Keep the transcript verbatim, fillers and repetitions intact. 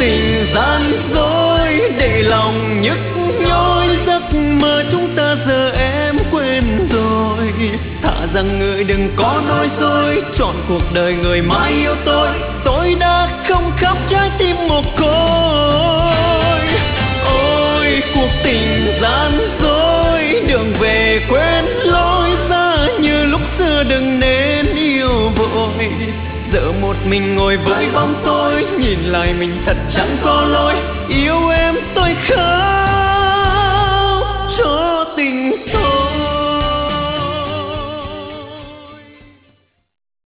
tình gian dối để lòng nhức nhối. Giấc mơ chúng ta giờ em quên rồi, thà rằng người đừng có nói dối. Chọn cuộc đời người mãi yêu tôi, tôi đã không khóc trái tim mồ côi. Ôi cuộc tình gian dối, đường về quên lối ra như lúc xưa đừng nên yêu vội. Giờ một mình ngồi với bóng tối, nhìn lại mình thật chẳng có lỗi. Yêu em tôi khóc cho